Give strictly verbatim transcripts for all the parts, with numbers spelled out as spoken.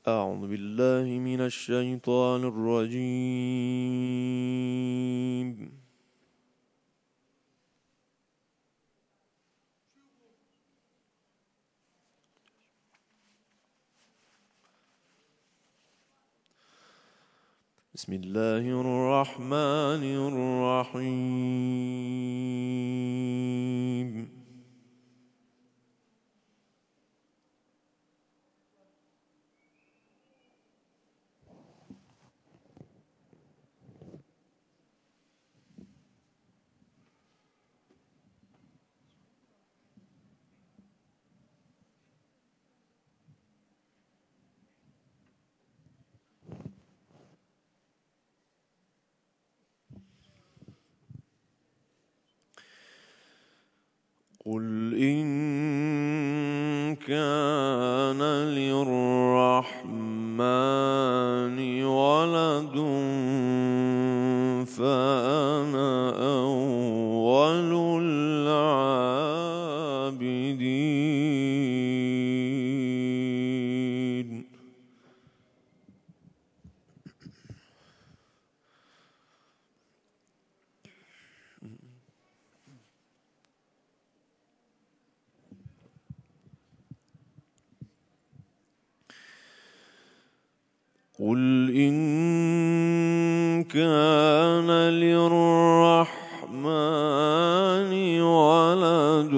أعوذ بالله من الشيطان الرجيم. بسم الله الرحمن الرحيم. قل إن كان للرحمن ولد فأنا أول العابدين. قل إن كان للرحمن ولد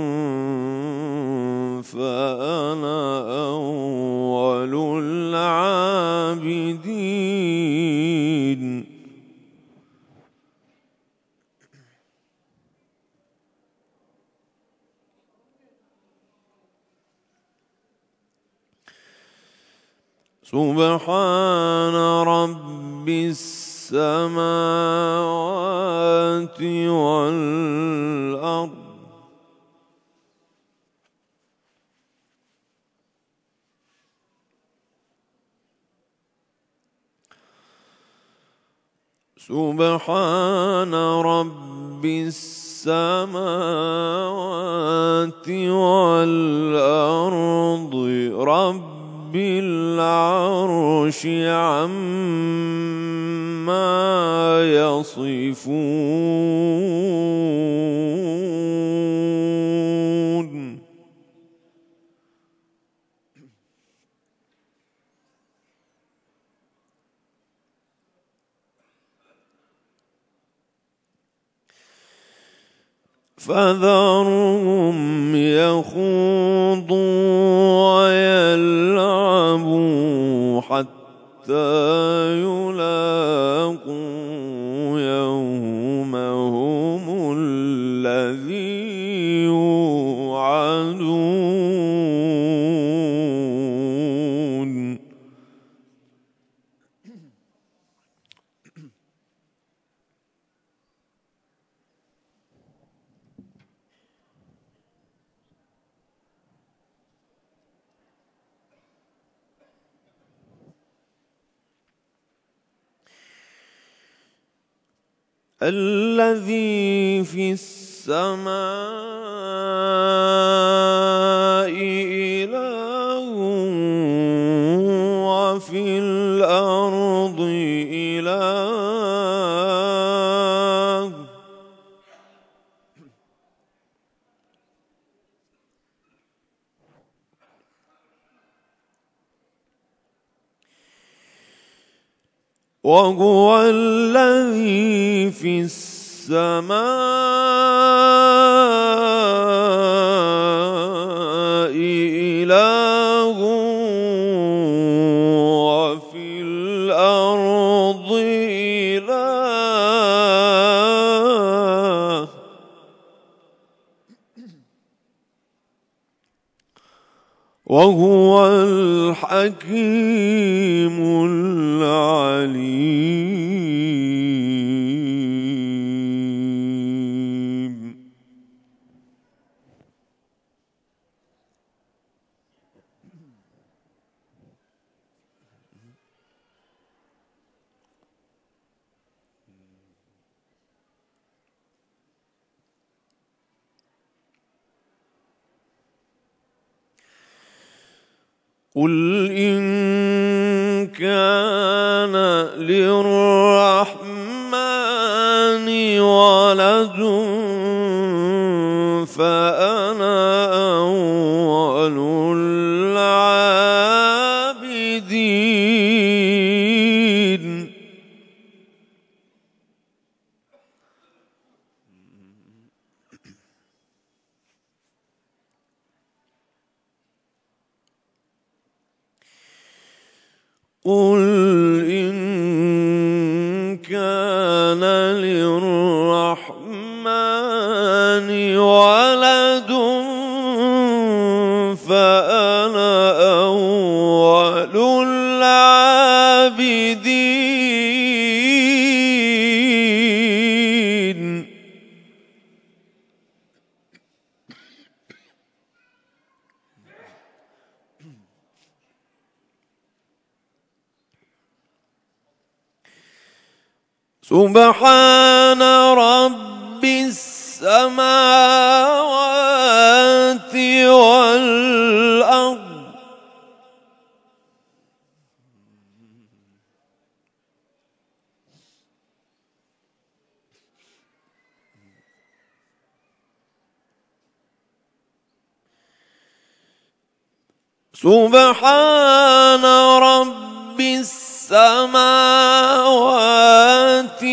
فأنا أول العابدين. سبحان رب السماوات والأرض سبحان رب السماوات والأرض رب بالعرش عما يصفون. فذرهم يخوضوا ويلعبوا حتى يلاقوا يومهم الذي يوعدون. الذي في السماء إله وفي الأرض إله وهو الذي في السماء إله وفي الأرض إله وهو الحكيم العليم. قل إن كان للرحمن ولد فأنا أول العابدين. قل إن كان للرحمن ولد فأنا أول العابدين. سبحان رب السماوات والأرض سبحان رب السماوات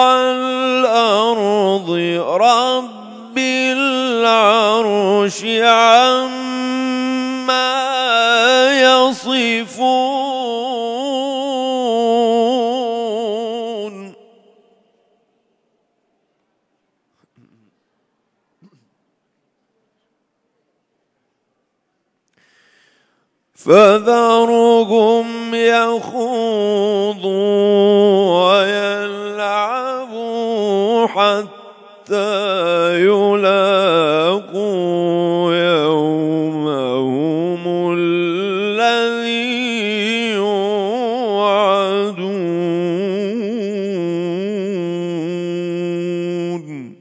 والأرض رب العرش عما يصفون. فذرهم يخوضوا ويلعبوا حتى يلاقوا يومهم الذي يوعدون.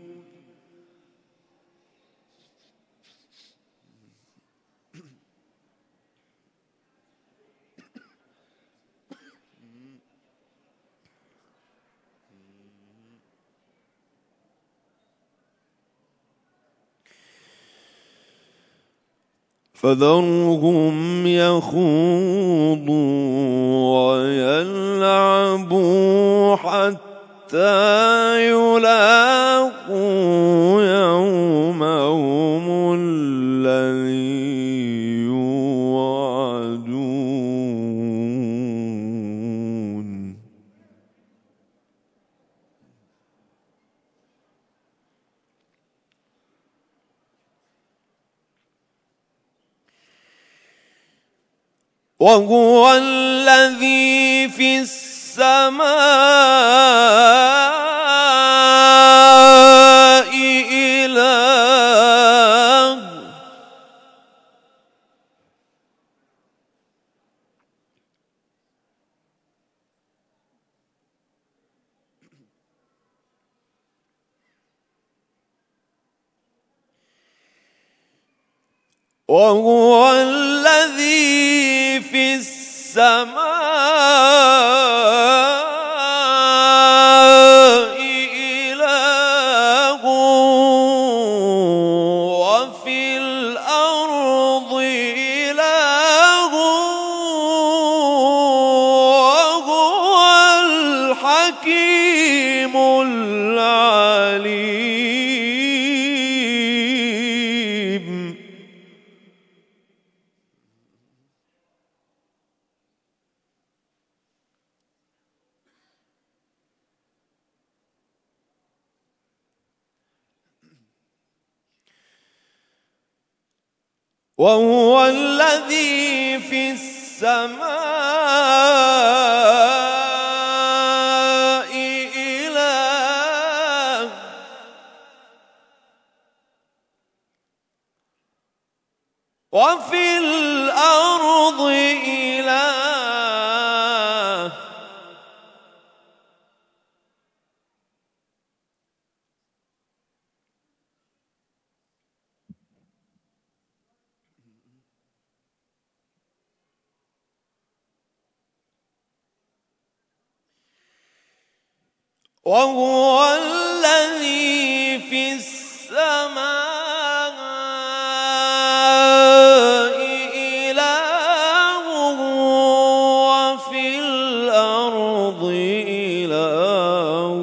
فذرهم يخوضوا ويلعبوا حتى يلاقوا يومهم الذي يوعدون. وهو الذي في السماء إله وهو الذي في السماء إله وفي الأرض إله وهو الحكيم العليم. وهو الذي في السماء إله وفي الأرض إله وهو الذي في السماء إله وفي الأرض إله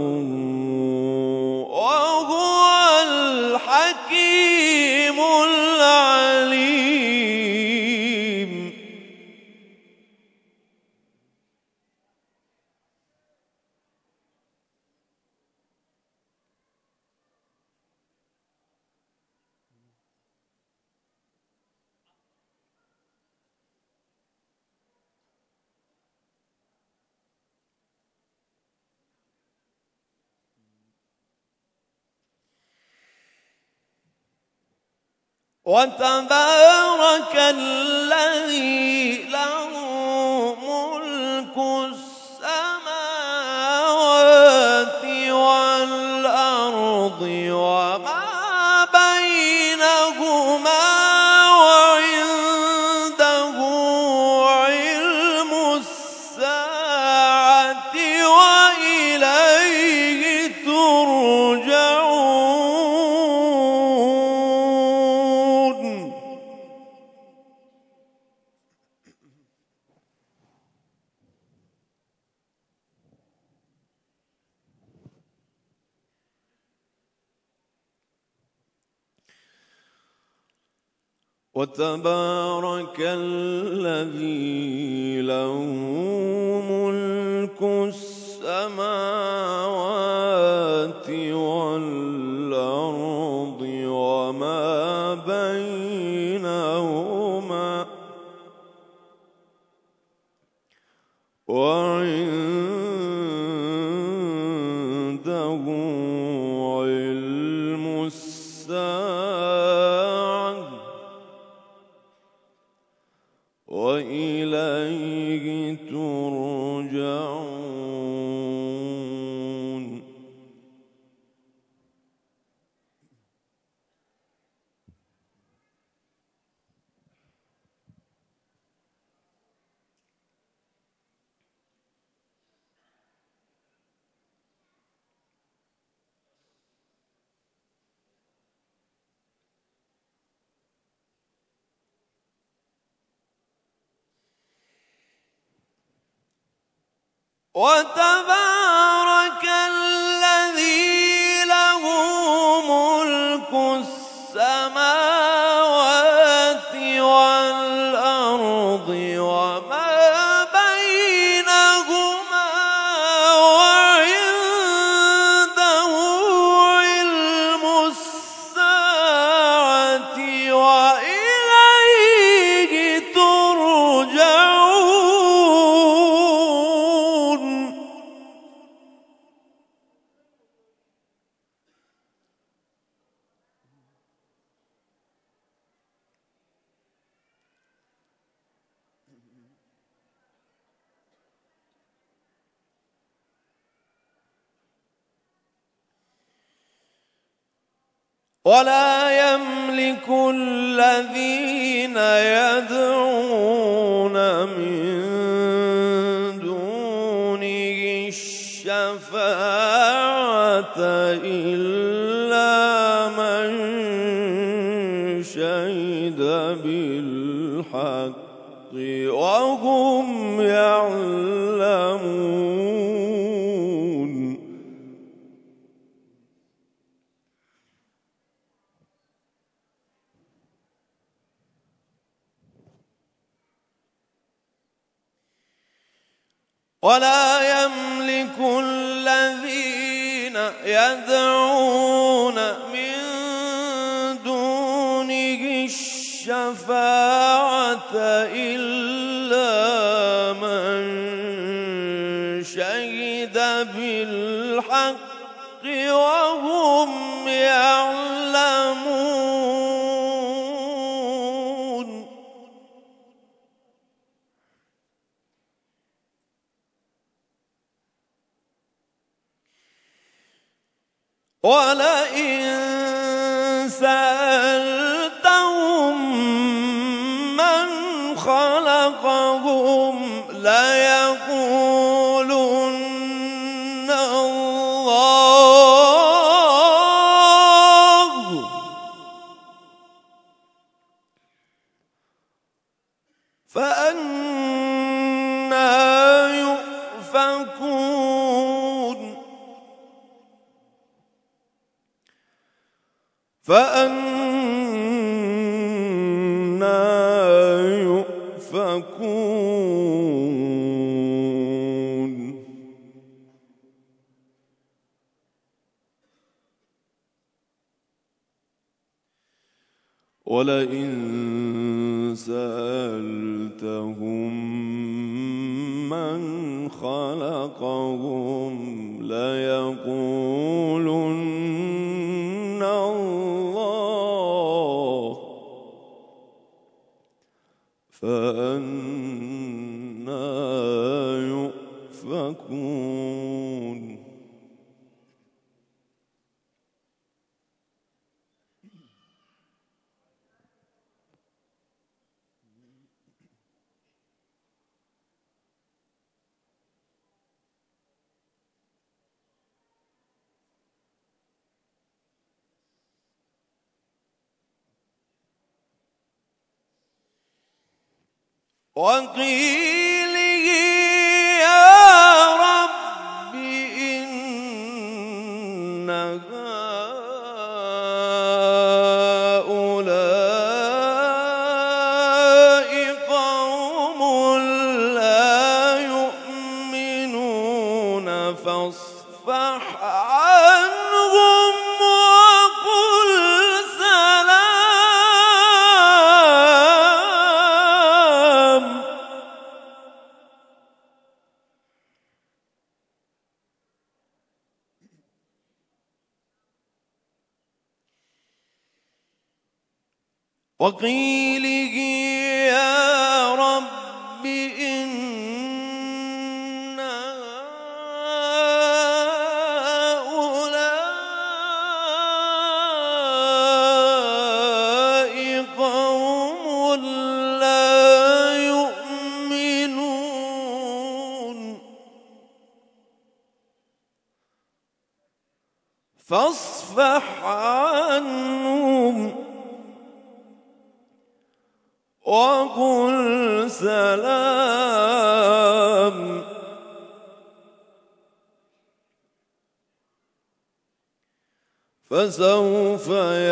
وهو الحكيم العليم. وتبارك الذي له ملك السماوات والأرض وما بينهما وعنده علم الساعة وإليه ترجعون. وتبارك الذي له ملك السماوات والأرض وما بينهما وعنده علم الساعة وإليه ترجعون. وتبارك الذي له ملك السماوات والأرض وما بينهما وعنده علم الساعة وإليه ترجعون. ولا يملك الذين يدعون من دونه الشفاعة إلا من شهد بالحق وهم يعلمون. ولا يملك الذين يدعون من دونه الشفاعة إلا من شهد بالحق وهم يعلمون. ولئن سألتهم من خلقهم ليقولن الله. يؤفكون فأنى يؤفكون ولئن سألتهم من خلقهم ليقولن الله فأنى يؤفكون وقيله يا رب إن هؤلاء قوم لا يؤمنون فاصفح عنهم وقل سلام وقيله يا رب إن هؤلاء قوم لا يؤمنون فاصفح عنهم وقل سلام فسوف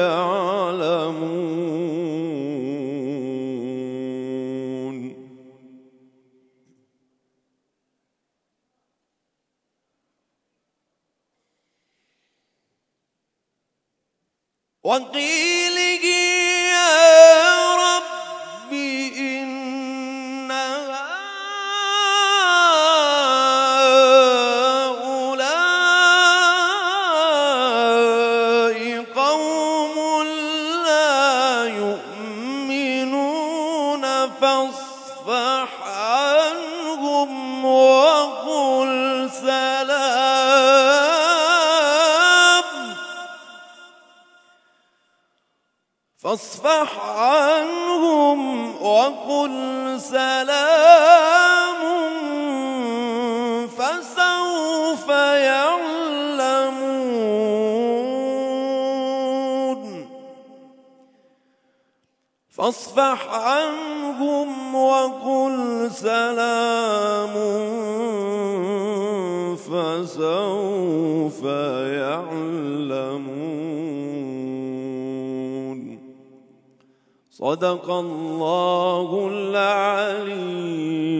يعلمون وقيله يا رب إن هؤلاء قوم لا يؤمنون فاصفح عنهم وقل سلام فاصفح عنهم وقل سلام فسوف يعلمون فاصفح عنهم وقل سلام فسوف يعلمون صدق الله العلي